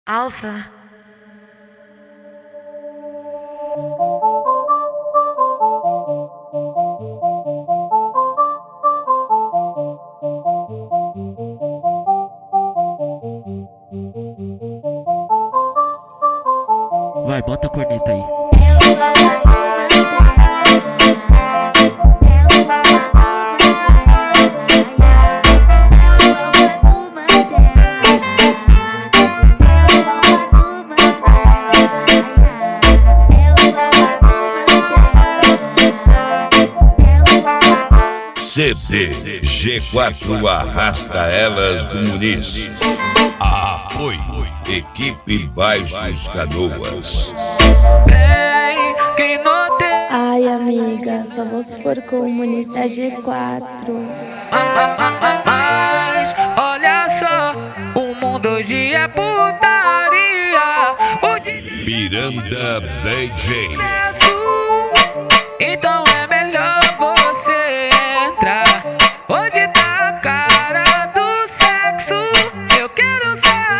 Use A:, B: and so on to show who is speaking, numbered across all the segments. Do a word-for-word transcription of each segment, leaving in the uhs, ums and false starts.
A: Alfa.
B: Vai, bota a corneta aí.
C: C D G quatro Arrasta Elas do Muniz. Apoio Equipe Baixos Canoas.
D: Ai, amiga, só vou se for comunista G quatro.
E: Mas olha só, o mundo hoje é putaria. O D J
C: Miranda D J.
E: Então é melhor você entrar. Hoje tá a cara do sexo. Eu quero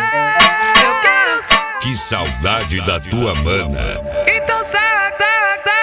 E: ser, eu quero ser.
C: Que saudade da tua mana.
E: Então sai, sai, sai.